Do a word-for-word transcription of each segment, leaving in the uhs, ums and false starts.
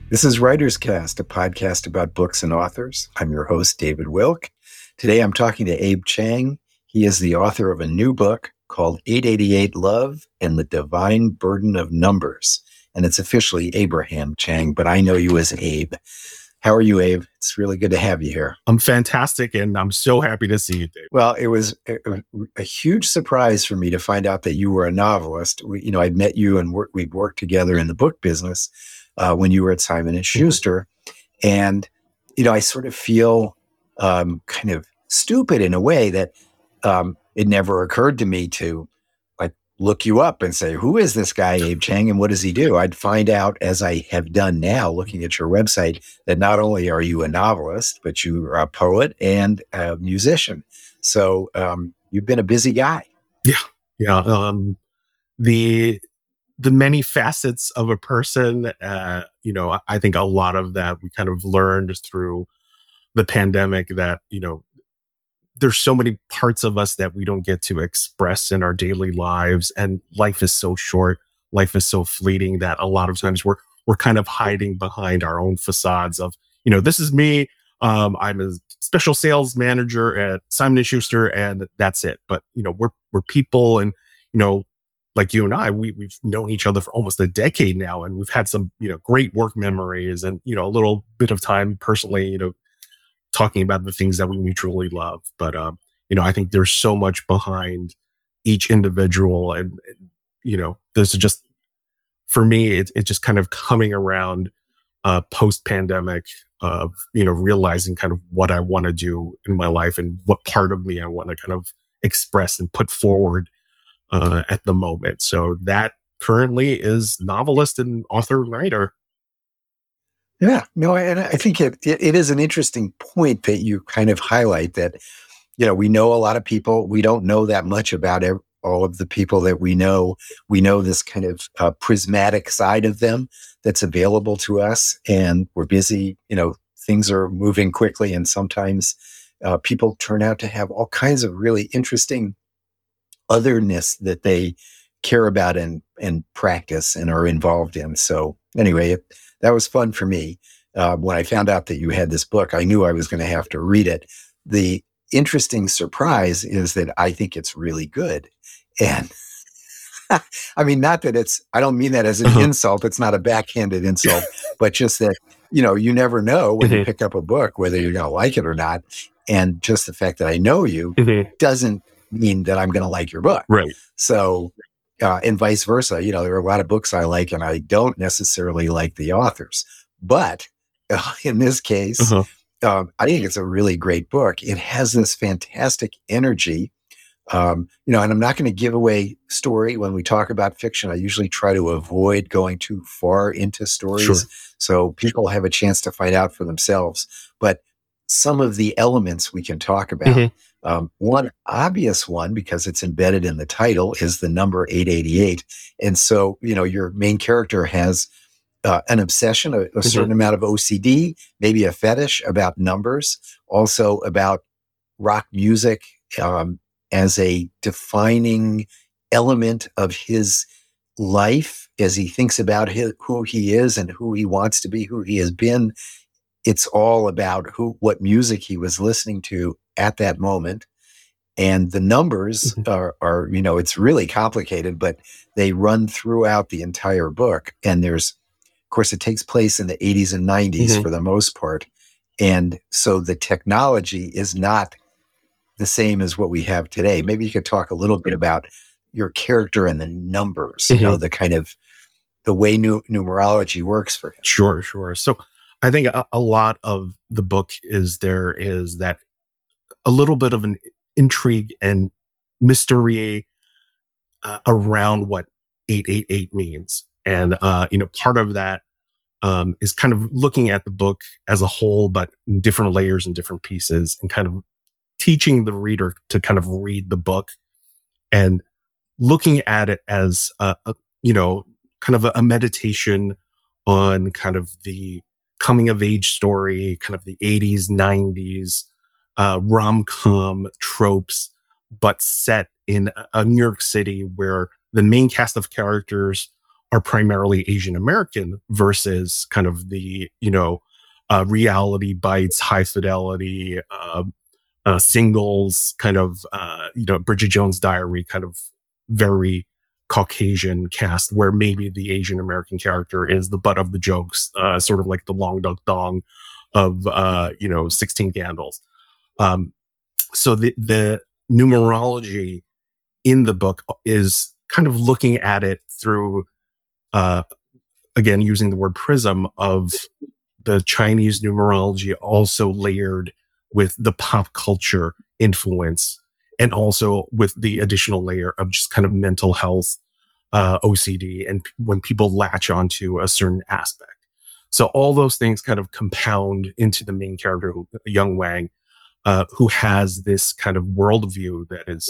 This is Writer's Cast, a podcast about books and authors. I'm your host, David Wilk. Today I'm talking to Abe Chang. He is the author of a new book called eight eighty-eight Love and the Divine Burden of Numbers. And it's officially Abraham Chang, but I know you as Abe. How are you, Abe? It's really good to have you here. I'm fantastic, and I'm so happy to see you, Dave. Well, it was a, a huge surprise for me to find out that you were a novelist. We, you know, I'd met you and work, we'd worked together in the book business uh, when you were at Simon and Schuster. And, you know, I sort of feel um, kind of stupid in a way that um, it never occurred to me to like look you up and say, who is this guy, Abe Chang, and what does he do? I'd find out, as I have done now, looking at your website, that not only are you a novelist, but you are a poet and a musician. So um, you've been a busy guy. Yeah, yeah. Um, the the many facets of a person, uh, you know, I think a lot of that we kind of learned through the pandemic that, you know, there's so many parts of us that we don't get to express in our daily lives. And life is so short. Life is so fleeting that a lot of times we're, we're kind of hiding behind our own facades of, you know, this is me. Um, I'm a special sales manager at Simon and Schuster, and that's it. But, you know, we're, we're people, and, you know, like you and I, we, we've known each other for almost a decade now, and we've had some, you know, great work memories and, you know, a little bit of time personally, you know, talking about the things that we mutually love. But, um, you know, I think there's so much behind each individual, and, and you know, there's just, for me, it, it's just kind of coming around uh, post-pandemic of, you know, realizing kind of what I want to do in my life and what part of me I want to kind of express and put forward uh, at the moment. So that currently is novelist and author writer. Yeah, no, and I think it, it it is an interesting point that you kind of highlight that, you know, we know a lot of people. We don't know that much about ev- all of the people that we know. We know this kind of uh, prismatic side of them that's available to us, and we're busy. You know, things are moving quickly, and sometimes uh, people turn out to have all kinds of really interesting otherness that they care about and and practice and are involved in. So anyway, it, that was fun for me. Uh, when I found out that you had this book, I knew I was going to have to read it. The interesting surprise is that I think it's really good. And I mean, not that it's, I don't mean that as an Uh-huh. insult. It's not a backhanded insult, but just that, you know, you never know when you Mhm. pick up a book, whether you're going to like it or not. And just the fact that I know you Mhm. doesn't mean that I'm going to like your book. Right. So, uh, and vice versa. You know, there are a lot of books I like and I don't necessarily like the authors. But uh, in this case, Uh-huh. um, I think it's a really great book. It has this fantastic energy. Um, you know, and I'm not going to give away story when we talk about fiction. I usually try to avoid going too far into stories Sure. so people have a chance to find out for themselves. But some of the elements we can talk about. Mhm. Um, one obvious one, because it's embedded in the title, is the number eight eighty-eight. And so, you know, your main character has uh, an obsession, a, a certain Mhm. amount of O C D, maybe a fetish about numbers, also about rock music um, as a defining element of his life as he thinks about his, who he is and who he wants to be, who he has been. It's all about who, what music he was listening to at that moment. And the numbers Mhm. are, are, you know, it's really complicated, but they run throughout the entire book. And there's, of course, it takes place in the eighties and nineties Mhm. for the most part. And so the technology is not the same as what we have today. Maybe you could talk a little bit about your character and the numbers, you know, Mhm. the kind of the way nu- numerology works for him. Sure, sure. So I think a, a lot of the book is there is that a little bit of an intrigue and mystery uh, around what eight eight eight means. And, uh, you know, part of that um, is kind of looking at the book as a whole, but in different layers and different pieces, and kind of teaching the reader to kind of read the book and looking at it as a, a you know, kind of a, a meditation on kind of the coming of age story, kind of the eighties, nineties, uh, rom-com tropes, but set in a New York City where the main cast of characters are primarily Asian American versus kind of the, you know, uh, reality bites, high fidelity, uh, uh, singles, kind of, uh, you know, Bridget Jones' Diary, kind of very Caucasian cast, where maybe the Asian American character is the butt of the jokes, uh, sort of like the Long Duk Dong of, uh, you know, sixteen Candles. Um, so the, the numerology in the book is kind of looking at it through, uh, again, using the word prism of the Chinese numerology, also layered with the pop culture influence, and also with the additional layer of just kind of mental health, uh, O C D, and p- when people latch onto a certain aspect. So all those things kind of compound into the main character, who, Young Wang, uh, who has this kind of worldview that is,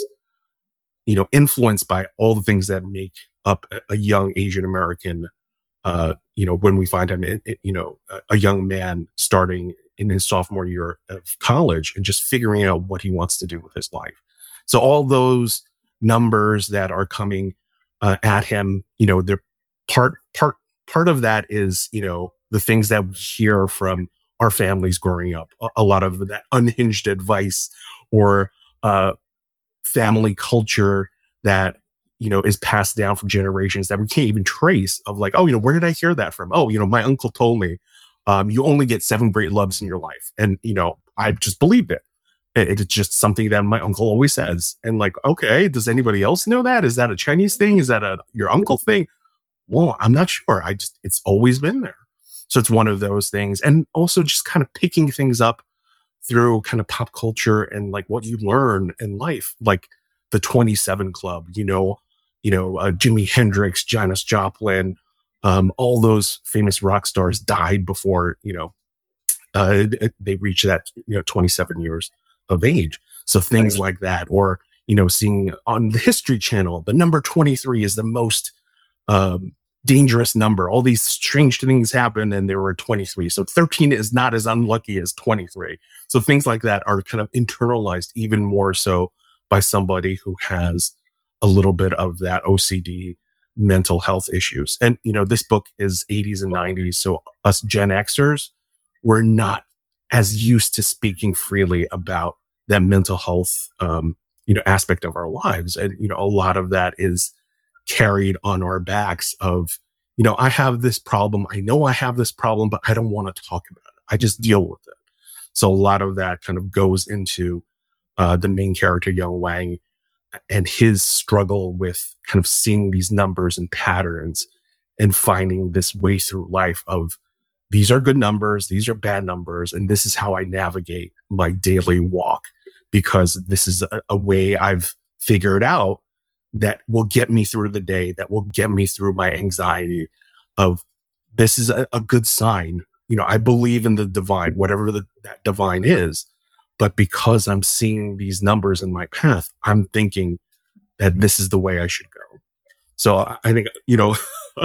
you know, influenced by all the things that make up a, a young Asian American. Uh, you know, when we find him, it, it, you know, a, a young man starting in his sophomore year of college and just figuring out what he wants to do with his life. So all those numbers that are coming uh, at him, you know, they're part part part of that is, you know, the things that we hear from our families growing up. A, a lot of that unhinged advice, or uh, family culture that, you know, is passed down from generations that we can't even trace, of like, oh, you know, where did I hear that from? Oh, you know, my uncle told me, um, you only get seven great loves in your life. And, you know, I just believed it. It- It's just something that my uncle always says. And like, okay, does anybody else know that? Is that a Chinese thing? Is that a your uncle thing? Well, I'm not sure. I just, it's always been there. So it's one of those things. And also just kind of picking things up through kind of pop culture and like what you learn in life, like the twenty-seven Club, you know, you know, uh, Jimi Hendrix, Janis Joplin, um, all those famous rock stars died before, you know, uh, they reached that, you know, twenty-seven years of age. So things like that, or, you know, seeing on the History Channel, the number twenty-three is the most um, dangerous number. All these strange things happen, and there were twenty-three. So thirteen is not as unlucky as twenty-three. So things like that are kind of internalized even more so by somebody who has a little bit of that O C D, mental health issues. And, you know, this book is eighties and nineties. So us Gen Xers, we're not as used to speaking freely about that mental health, um, you know, aspect of our lives. And, you know, a lot of that is carried on our backs of, you know, I have this problem. I know I have this problem, but I don't want to talk about it. I just deal with it. So a lot of that kind of goes into uh, the main character, Young Wang, and his struggle with kind of seeing these numbers and patterns and finding this way through life of, these are good numbers, these are bad numbers, and this is how I navigate my daily walk, because this is a, a way I've figured out that will get me through the day, that will get me through my anxiety of, this is a, a good sign. You know, I believe in the divine, whatever the, that divine is. But because I'm seeing these numbers in my path, I'm thinking that this is the way I should go. So I I think, you know,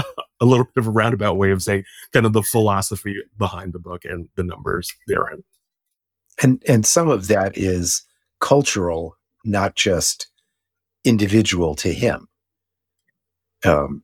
a little bit of a roundabout way of saying kind of the philosophy behind the book and the numbers therein. And and some of that is cultural, not just individual to him. Um,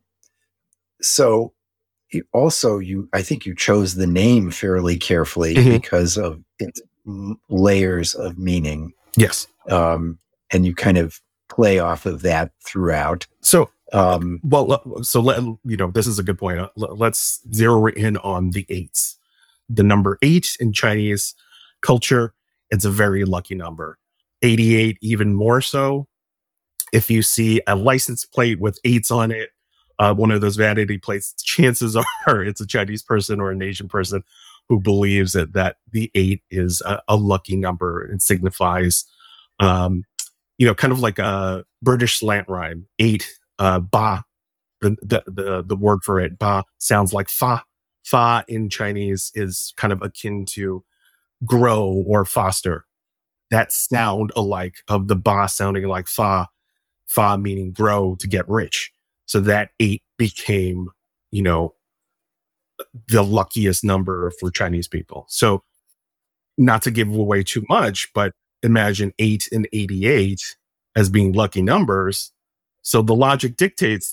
so you- also, you I think you chose the name fairly carefully Mhm. because of its m- layers of meaning, Yes. um, and you kind of play off of that throughout. So, Um, well, le- so let, you know, this is a good point. Uh, le- Let's zero in on the eights. The number eight in Chinese culture, it's a very lucky number. eighty-eight, even more so. If you see a license plate with eights on it, uh, one of those vanity plates, chances are it's a Chinese person or an Asian person who believes that, that the eight is a, a lucky number and signifies, um, you know, kind of like a British slant rhyme. Eight, uh, ba, the, the, the, the word for it, ba, sounds like fa. Fa in Chinese is kind of akin to grow or foster. That sound alike of the ba sounding like fa, fa meaning grow to get rich. So that eight became, you know, the luckiest number for Chinese people. So not to give away too much, but imagine eight and eighty-eight as being lucky numbers. So the logic dictates that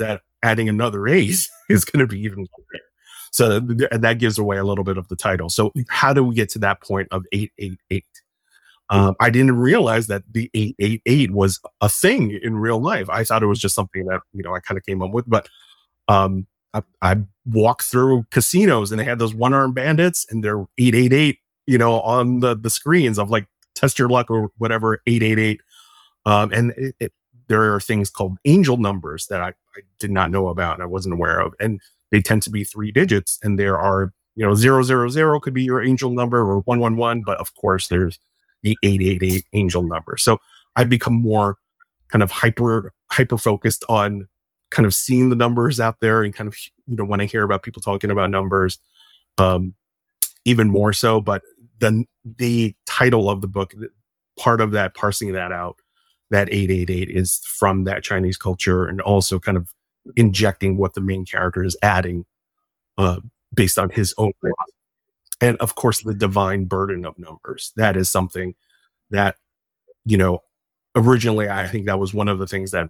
adding another eight is going to be even more. So th- that gives away a little bit of the title. So how do we get to that point of eight eight eight? Um, I didn't realize that the eight eight eight was a thing in real life. I thought it was just something that, you know, I kind of came up with, but um, I, I walked through casinos and they had those one armed bandits and they're eight eight eight, you know, on the, the screens of like test your luck or whatever, eight eight eight. Um, and it, it, there are things called angel numbers that I, I did not know about and I wasn't aware of. And they tend to be three digits. And there are, you know, zero zero zero could be your angel number or one one one. But of course, there's the eight eight eight angel number. So I've become more kind of hyper, hyper focused on kind of seeing the numbers out there and kind of, you know, when I hear about people talking about numbers, um, even more so. But the, the title of the book, part of that, parsing that out, that eight eight eight is from that Chinese culture and also kind of injecting what the main character is adding uh, based on his own philosophy. And of course, the divine burden of numbers. That is something that, you know, originally, I think that was one of the things that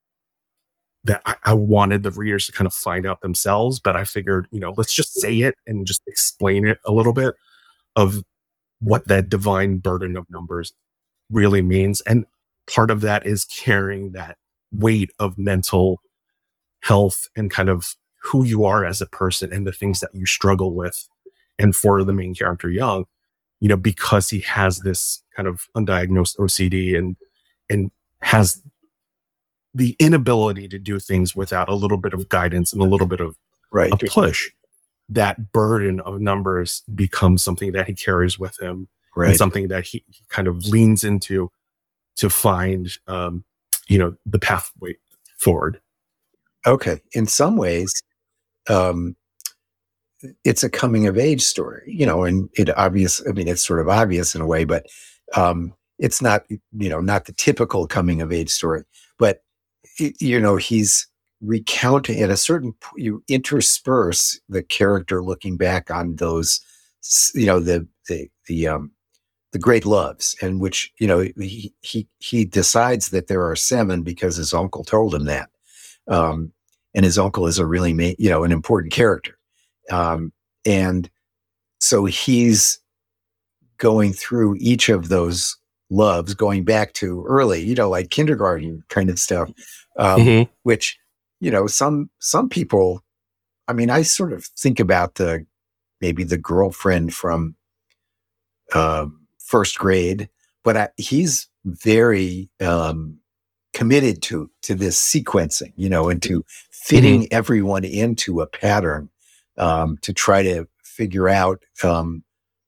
that I, I wanted the readers to kind of find out themselves. But I figured, you know, let's just say it and just explain it a little bit of what that divine burden of numbers really means. And part of that is carrying that weight of mental health and kind of who you are as a person and the things that you struggle with. And for the main character, Young, you know, because he has this kind of undiagnosed O C D and and has the inability to do things without a little bit of guidance and a little bit of right. a push, that burden of numbers becomes something that he carries with him right. and something that he, he kind of leans into to find, um, you know, the pathway forward. Okay. In some ways, um, it's a coming of age story, you know, and it obvious, I mean, it's sort of obvious in a way, but um, it's not, you know, not the typical coming of age story, but, it, you know, he's recounting at a certain point, you intersperse the character looking back on those, you know, the, the, the, um, the great loves, and which, you know, he, he, he decides that there are seven because his uncle told him that. Um, and his uncle is a really, ma- you know, an important character. Um, and so he's going through each of those loves, going back to early, you know, like kindergarten kind of stuff, um, mm-hmm. which, you know, some, some people, I mean, I sort of think about the, maybe the girlfriend from, um, first grade, but I, he's very, um, committed to, to this sequencing, you know, and to fitting mm-hmm. everyone into a pattern, um, to try to figure out, um,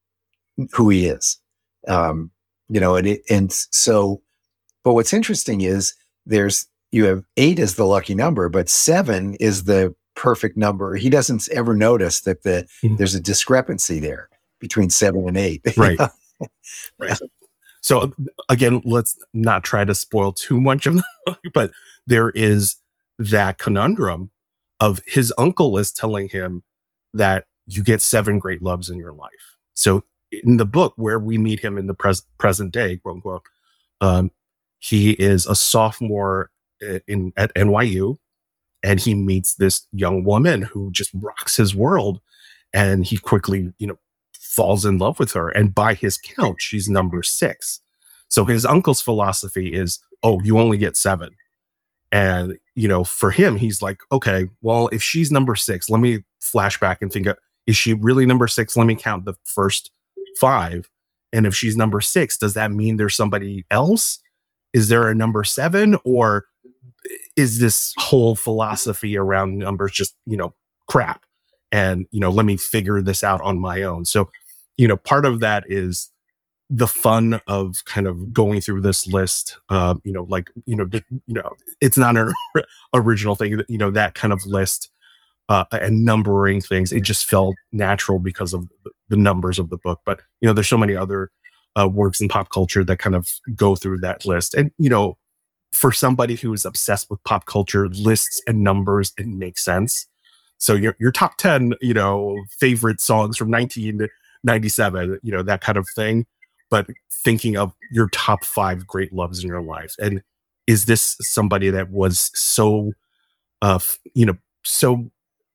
who he is. Um, you know, and it, and so, but what's interesting is there's, you have eight as the lucky number, but seven is the perfect number. He doesn't ever notice that the, mm-hmm. there's a discrepancy there between seven and eight. Right. Right. So again, let's not try to spoil too much of the book, but there is that conundrum of his uncle is telling him that you get seven great loves in your life. So in the book where we meet him in the pres- present day, quote unquote, um, he is a sophomore in at N Y U, and he meets this young woman who just rocks his world, and he quickly, you know, falls in love with her. And by his count, she's number six. So his uncle's philosophy is, oh, you only get seven. And, you know, for him, he's like, okay, well, if she's number six, let me flash back and think, is she really number six? Let me count the first five. And if she's number six, does that mean there's somebody else? Is there a number seven? Or is this whole philosophy around numbers just, you know, crap? And, you know, let me figure this out on my own. So, you know, part of that is the fun of kind of going through this list. Uh, you know, like, you know, you know, it's not an original thing, you know, that kind of list uh, and numbering things. It just felt natural because of the numbers of the book. But, you know, there's so many other uh, works in pop culture that kind of go through that list. And, you know, for somebody who is obsessed with pop culture, lists and numbers, it makes sense. So your your top ten, you know, favorite songs from nineteen ninety-seven, you know, that kind of thing. But thinking of your top five great loves in your life. And is this somebody that was so uh, you know, so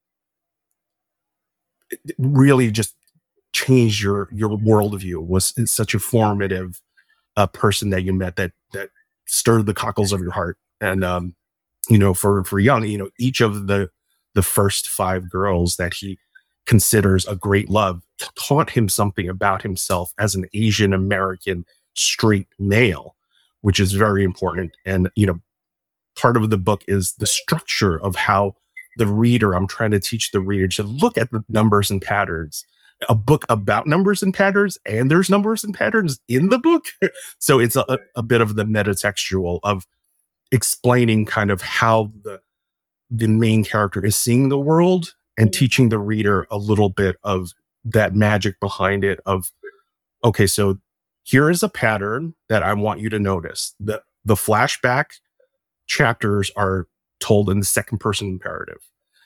it really just changed your your worldview. Was such a formative uh, person that you met that that stirred the cockles of your heart. And um, you know, for for Young, you know, each of the the first five girls that he considers a great love taught him something about himself as an Asian American straight male, which is very important. And you know, part of the book is the structure of how the reader, I'm trying to teach the reader to look at the numbers and patterns. A book about numbers and patterns, and there's numbers and patterns in the book. So it's a, a bit of the metatextual of explaining kind of how the the main character is seeing the world and teaching the reader a little bit of that magic behind it of, okay, so here is a pattern that I want you to notice. The the flashback chapters are told in the second person imperative.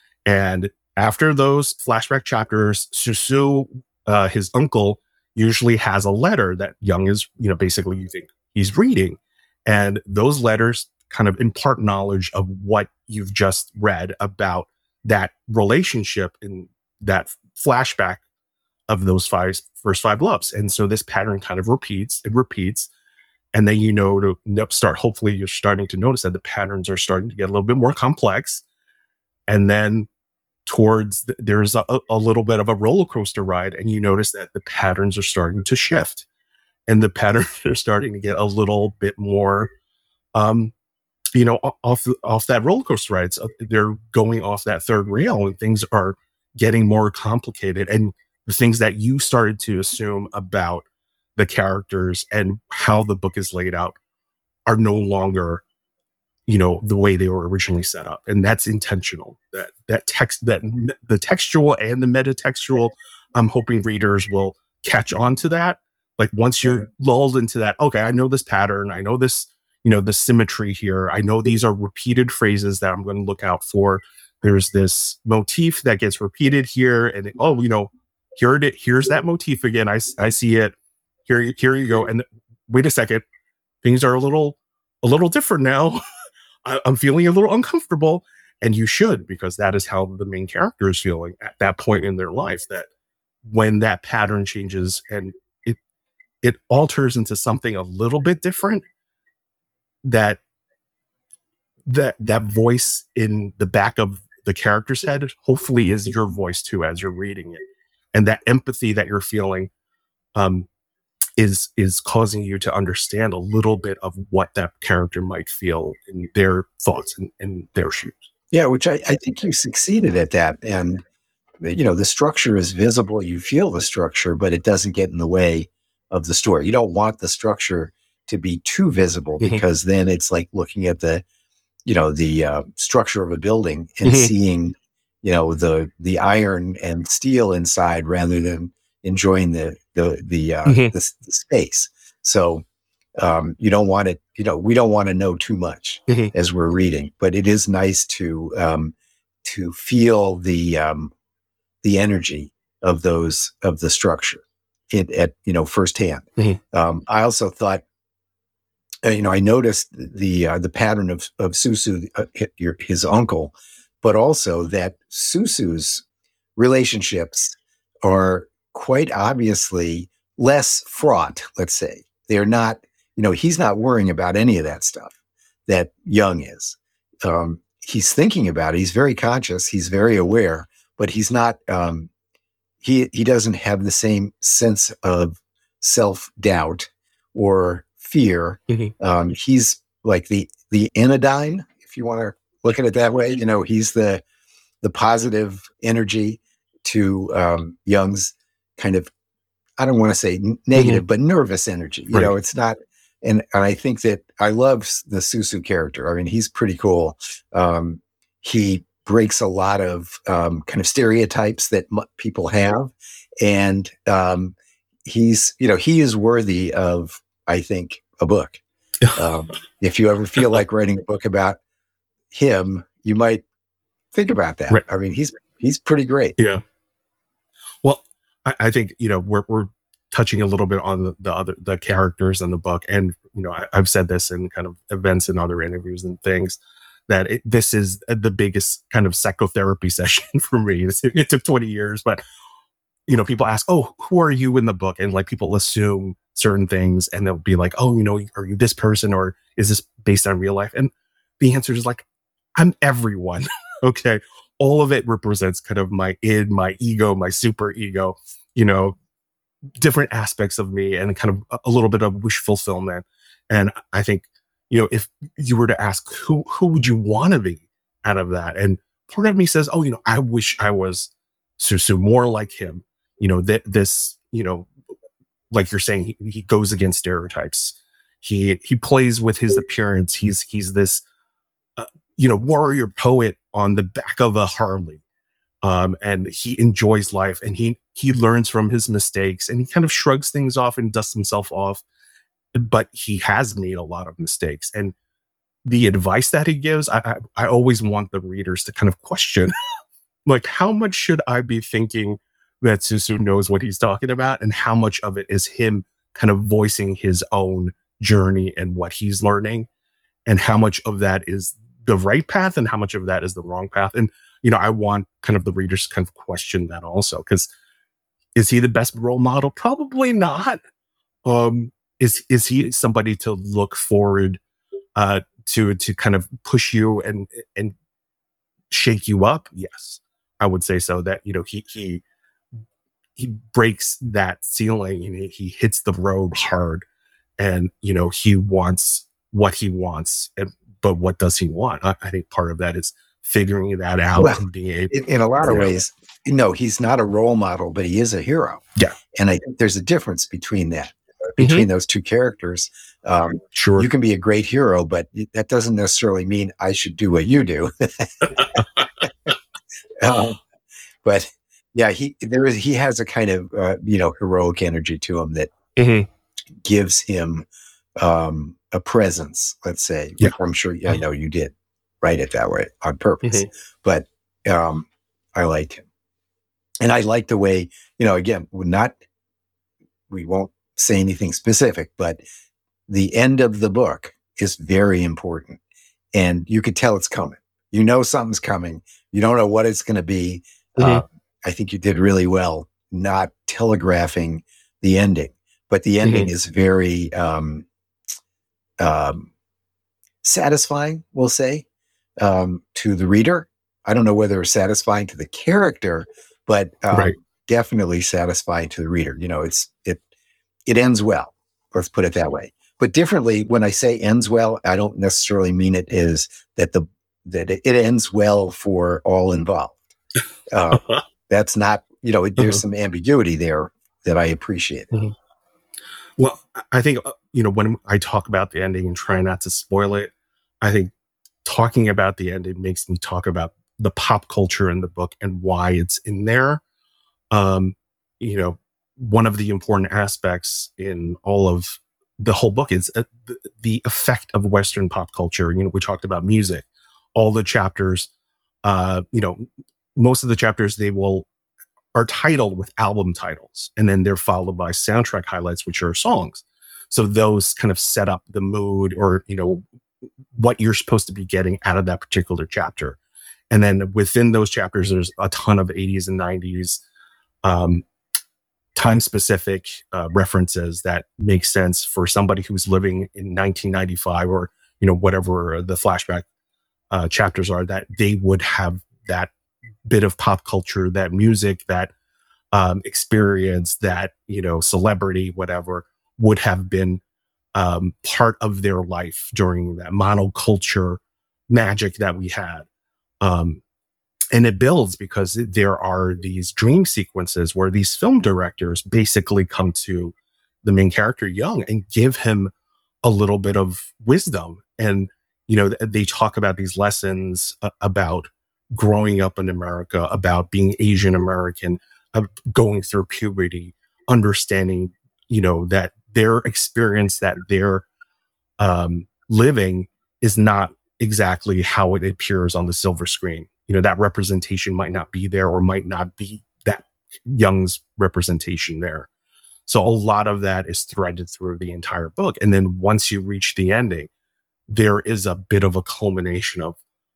And after those flashback chapters, Susu, uh, his uncle, usually has a letter that Young is, you know, basically you think he's reading. And those letters kind of impart knowledge of what you've just read about that relationship in that flashback of those five first five loves. And so this pattern kind of repeats, it repeats. And then, you know, to start, hopefully you're starting to notice that the patterns are starting to get a little bit more complex. And then towards, the, there's a, a little bit of a roller coaster ride. And you notice that the patterns are starting to shift. And the patterns are starting to get a little bit more, um, you know, off, off that roller coaster ride. So they're going off that third rail and things are getting more complicated. And the things that you started to assume about the characters and how the book is laid out are no longer, you know, the way they were originally set up. And that's intentional. That that text, that the textual and the metatextual, I'm hoping readers will catch on to that. Like once you're lulled into that, okay, I know this pattern. I know this, you know, the symmetry here. I know these are repeated phrases that I'm going to look out for. There's this motif that gets repeated here. And oh, you know, here it, here's that motif again. I, I see it. Here, here you go. And wait a second, things are a little, a little different now. I, I'm feeling a little uncomfortable, and you should, because that is how the main character is feeling at that point in their life. That when that pattern changes and it it alters into something a little bit different, that that that voice in the back of the character's head hopefully is your voice too as you're reading it, and that empathy that you're feeling. Um, is is causing you to understand a little bit of what that character might feel in their thoughts and in, in their shoes. Yeah, which I, I think you succeeded at that. And, you know, the structure is visible. You feel the structure, but it doesn't get in the way of the story. You don't want the structure to be too visible, mm-hmm. because then it's like looking at the, you know, the uh, structure of a building and mm-hmm. seeing, you know, the the iron and steel inside rather than enjoying the the the, uh, mm-hmm. the, the space. So um, you don't want it. You know, we don't want to know too much mm-hmm. as we're reading, but it is nice to um, to feel the um, the energy of those of the structure it, at you know firsthand. Mm-hmm. Um, I also thought, uh, you know, I noticed the uh, the pattern of of Susu, uh, your, his uncle, but also that Susu's relationships are quite obviously less fraught, let's say. They're not, you know, he's not worrying about any of that stuff that Young is. Um, he's thinking about it. He's very conscious. He's very aware, but he's not, um, he, he doesn't have the same sense of self-doubt or fear. Mm-hmm. Um, he's like the, the anodyne, if you want to look at it that way. You know, he's the, the positive energy to um, Young's kind of, I don't want to say negative, mm-hmm. but nervous energy. You right. know, it's not, and, and I think that I love the Susu character. I mean, he's pretty cool. Um, he breaks a lot of um, kind of stereotypes that m- people have. And um, he's, you know, he is worthy of, I think, a book. Um, if you ever feel like writing a book about him, you might think about that. Right. I mean, he's, he's pretty great. Yeah. Well, I, I think, you know, we're, we're touching a little bit on the, the other, the characters in the book. And, you know, I, I've said this in kind of events and other interviews and things that it, this is the biggest kind of psychotherapy session for me. It, it took twenty years, but you know, people ask, "Oh, who are you in the book?" And like people assume certain things, and they'll be like, "Oh, you know, are you this person, or is this based on real life?" And the answer is like, "I'm everyone." Okay, all of it represents kind of my id, my ego, my super ego. You know, different aspects of me, and kind of a little bit of wish fulfillment. And I think, you know, if you were to ask who who would you want to be out of that, and part of me says, "Oh, you know, I wish I was Susu, more like him." You know, that this, you know, like you're saying, he, he goes against stereotypes. He he plays with his appearance. He's he's this, uh, you know, warrior poet on the back of a Harley, um, and he enjoys life, and he he learns from his mistakes, and he kind of shrugs things off and dusts himself off. But he has made a lot of mistakes, and the advice that he gives, I I, I always want the readers to kind of question, like, how much should I be thinking that Susu knows what he's talking about, and how much of it is him kind of voicing his own journey and what he's learning, and how much of that is the right path and how much of that is the wrong path. And, you know, I want kind of the readers to kind of question that also, because is he the best role model? Probably not. Um, is, is he somebody to look forward uh, to, to kind of push you and, and shake you up? Yes, I would say so. That, you know, he, he, he breaks that ceiling and he, he hits the road hard, and, you know, he wants what he wants. And, but what does he want? I, I think part of that is figuring that out. Well, and being able, in, in a lot of ways, no, he's not a role model, but he is a hero. Yeah. And I think there's a difference between that, between mm-hmm. those two characters. Um, sure. You can be a great hero, but that doesn't necessarily mean I should do what you do. um, but yeah, he there is he has a kind of uh, you know, heroic energy to him that mm-hmm. gives him um, a presence. Let's say, yeah. I'm sure I know you did write it that way on purpose, mm-hmm. but um, I liked him, and I like the way, you know. Again, we're not we won't say anything specific, but the end of the book is very important, and you could tell it's coming. You know something's coming. You don't know what it's going to be. Mm-hmm. Uh, I think you did really well not telegraphing the ending, but the ending mm-hmm. is very um, um, satisfying, we'll say, um, to the reader. I don't know whether it's satisfying to the character, but um, right. definitely satisfying to the reader. You know, it's it it ends well. Let's put it that way. But differently, when I say ends well, I don't necessarily mean it is that the that it ends well for all involved. Uh, That's not, you know, there's uh-huh. some ambiguity there that I appreciate. Mm-hmm. Well, I think, you know, when I talk about the ending and try not to spoil it, I think talking about the ending makes me talk about the pop culture in the book and why it's in there. Um, you know, one of the important aspects in all of the whole book is uh, the, the effect of Western pop culture. You know, we talked about music, all the chapters, uh, you know, most of the chapters, they will are titled with album titles, and then they're followed by soundtrack highlights, which are songs. So those kind of set up the mood, or, you know, what you're supposed to be getting out of that particular chapter. And then within those chapters, there's a ton of eighties and nineties um, time specific uh, references that make sense for somebody who's living in nineteen ninety-five, or, you know, whatever the flashback uh, chapters are, that they would have that bit of pop culture, that music, that um, experience, that, you know, celebrity, whatever, would have been um, part of their life during that monoculture magic that we had. Um, and it builds because there are these dream sequences where these film directors basically come to the main character young and give him a little bit of wisdom. And, you know, they talk about these lessons uh, about growing up in America, about being Asian American, uh, going through puberty, understanding, you know, that their experience, that they're um, living is not exactly how it appears on the silver screen. You know, that representation might not be there, or might not be that Young's representation there. So a lot of that is threaded through the entire book. And then once you reach the ending, there is a bit of a culmination of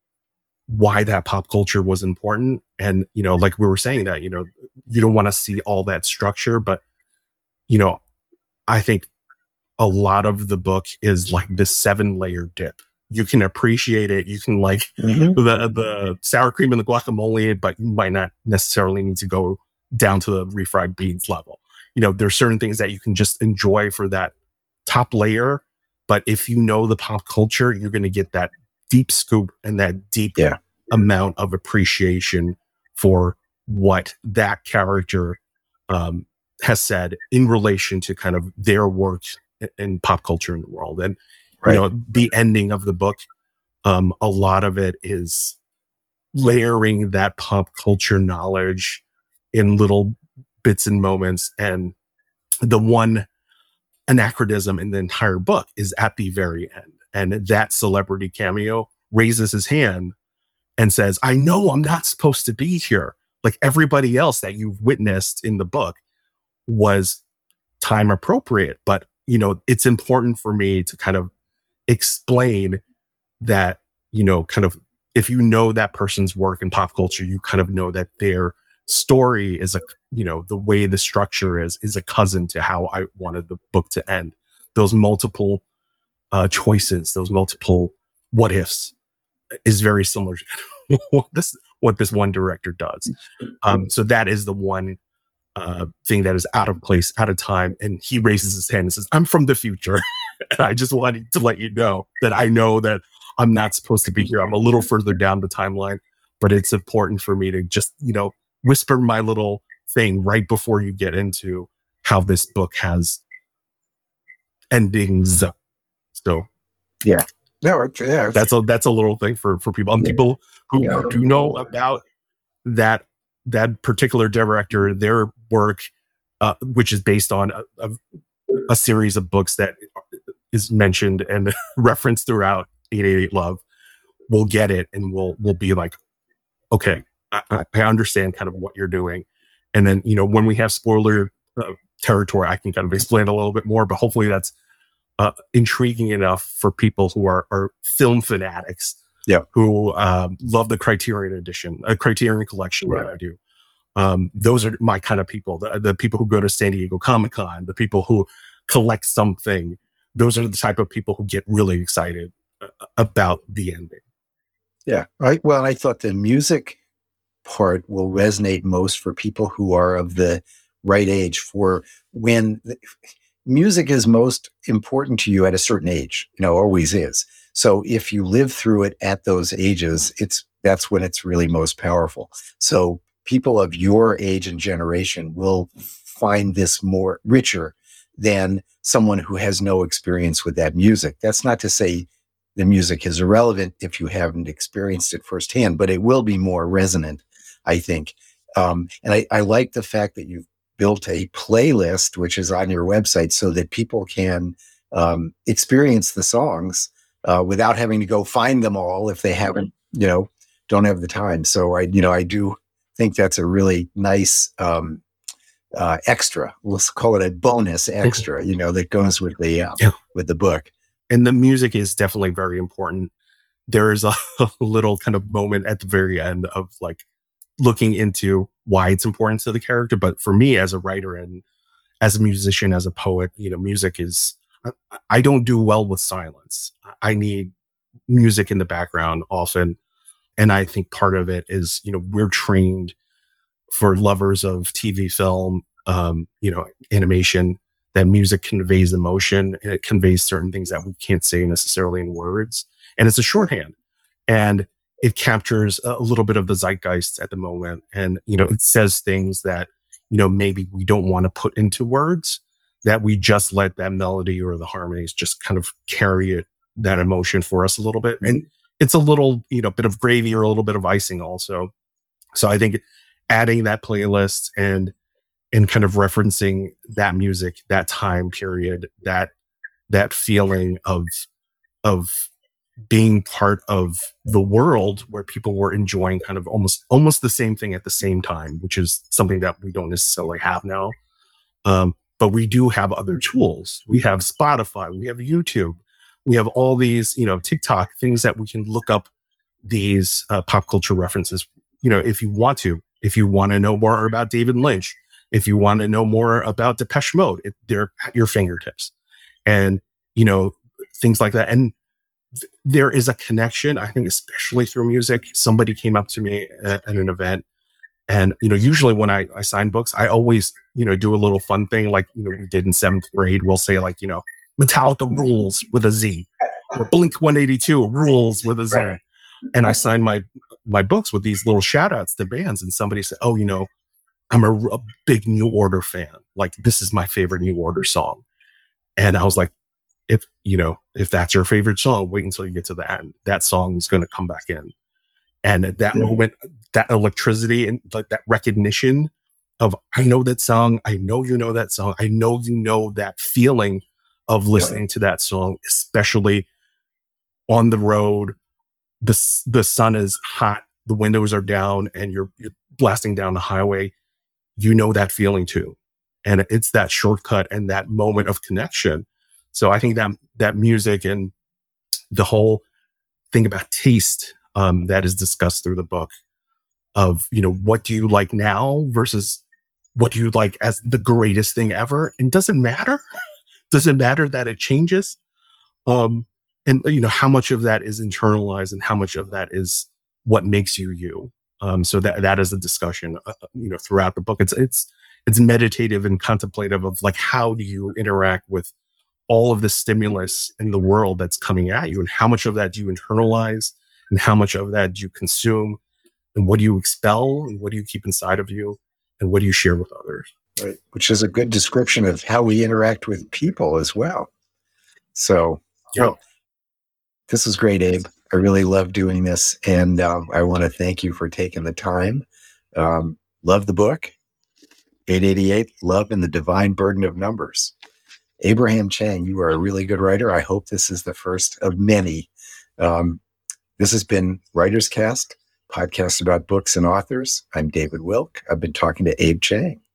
why that pop culture was important. And, you know, like we were saying that, you know, you don't want to see all that structure, but, you know, I think a lot of the book is like this seven layer dip. You can appreciate it. You can like mm-hmm. the, the sour cream and the guacamole, but you might not necessarily need to go down to the refried beans level. You know, there's certain things that you can just enjoy for that top layer. But if you know the pop culture, you're going to get that deep scoop and that deep yeah. amount of appreciation for what that character um, has said in relation to kind of their work in pop culture in the world. And, right. you know, the ending of the book, um, a lot of it is layering that pop culture knowledge in little bits and moments. And the one anachronism in the entire book is at the very end. And that celebrity cameo raises his hand and says, I know I'm not supposed to be here. Like everybody else that you've witnessed in the book was time appropriate. But, you know, it's important for me to kind of explain that, you know, kind of, if you know that person's work in pop culture, you kind of know that their story is a, you know, the way the structure is, is a cousin to how I wanted the book to end. Those multiple uh, choices, those multiple what ifs is very similar to what this, what this one director does. Um, so that is the one uh, thing that is out of place, out of time. And he raises his hand and says, I'm from the future. And I just wanted to let you know that I know that I'm not supposed to be here. I'm a little further down the timeline, but it's important for me to just, you know, whisper my little thing right before you get into how this book has endings. So, yeah, no, yeah, that's a that's a little thing for for people. And people who yeah. do know about that that particular director, their work, uh, which is based on a, a, a series of books that is mentioned and referenced throughout eight eight eight Love, will get it and will will be like, okay, I, I understand kind of what you're doing. And then, you know, when we have spoiler uh, territory, I can kind of explain a little bit more, but hopefully that's uh, intriguing enough for people who are, are film fanatics, yeah, who um, love the Criterion edition, a Criterion collection right. that I do. Um, those are my kind of people, the, the people who go to San Diego Comic-Con, the people who collect something. Those are the type of people who get really excited uh, about the ending. Yeah, right. Well, I thought the music part will resonate most for people who are of the right age, for when the, music is most important to you at a certain age, you know, always is. So if you live through it at those ages, it's that's when it's really most powerful. So people of your age and generation will find this more richer than someone who has no experience with that music. That's not to say the music is irrelevant if you haven't experienced it firsthand, but it will be more resonant, I think. Um, and I, I like the fact that you've built a playlist, which is on your website, so that people can um, experience the songs uh, without having to go find them all if they haven't, you know, don't have the time. So I, you know, I do think that's a really nice um, uh, extra. Let's call it a bonus extra, you know, that goes with the uh, yeah. with the book. And the music is definitely very important. There is a, a little kind of moment at the very end of like looking into why it's important to the character. But for me as a writer and as a musician, as a poet, you know, music is, I, I don't do well with silence. I need music in the background often. And I think part of it is, you know, we're trained for lovers of T V, film, um, you know, animation, that music conveys emotion and it conveys certain things that we can't say necessarily in words. And it's a shorthand and it captures a little bit of the zeitgeist at the moment. And, you know, it says things that, you know, maybe we don't want to put into words, that we just let that melody or the harmonies just kind of carry it, that emotion for us a little bit. And it's a little, you know, bit of gravy or a little bit of icing also. So I think adding that playlist and, and kind of referencing that music, that time period, that, that feeling of, of being part of the world where people were enjoying kind of almost, almost the same thing at the same time, which is something that we don't necessarily have now. Um, but we do have other tools. We have Spotify, we have YouTube, we have all these, you know, TikTok things that we can look up these uh, pop culture references. You know, if you want to, if you want to know more about David Lynch, if you want to know more about Depeche Mode, it, they're at your fingertips, and you know, things like that. And th- there is a connection, I think, especially through music. Somebody came up to me at, at an event, and you know, usually when I, I sign books, I always, you know, do a little fun thing like, you know, we did in seventh grade. We'll say like, you know, Metallica rules with a Z, or Blink one eighty-two rules with a Z. Right. And I signed my my books with these little shout outs to bands, and somebody said, oh, you know, I'm a, a big New Order fan. Like, this is my favorite New Order song. And I was like, if, you know, if that's your favorite song, wait until you get to the end. That song is going to come back in. And at that yeah. moment, that electricity and like that recognition of, I know that song. I know you know that song. I know you know that feeling of listening yeah. to that song, especially on the road. The, the sun is hot, the windows are down, and you're, you're blasting down the highway. You know that feeling too. And it's that shortcut and that moment of connection. So I think that that music and the whole thing about taste um, that is discussed through the book of, you know, what do you like now versus what do you like as the greatest thing ever? And does it matter? Does it matter that it changes? Um, and, you know, how much of that is internalized and how much of that is what makes you you? Um, so that that is a discussion, uh, you know, throughout the book. It's it's it's meditative and contemplative of like, how do you interact with all of the stimulus in the world that's coming at you, and how much of that do you internalize, and how much of that do you consume, and what do you expel, and what do you keep inside of you, and what do you share with others? Right, which is a good description of how we interact with people as well. So, yeah. Well, this is great, Abe. I really love doing this, and um, I want to thank you for taking the time. Um, love the book, eight eighty-eight, Love and the Divine Burden of Numbers. Abraham Chang, you are a really good writer. I hope this is the first of many. Um, this has been Writers Cast, podcast about books and authors. I'm David Wilk. I've been talking to Abe Chang.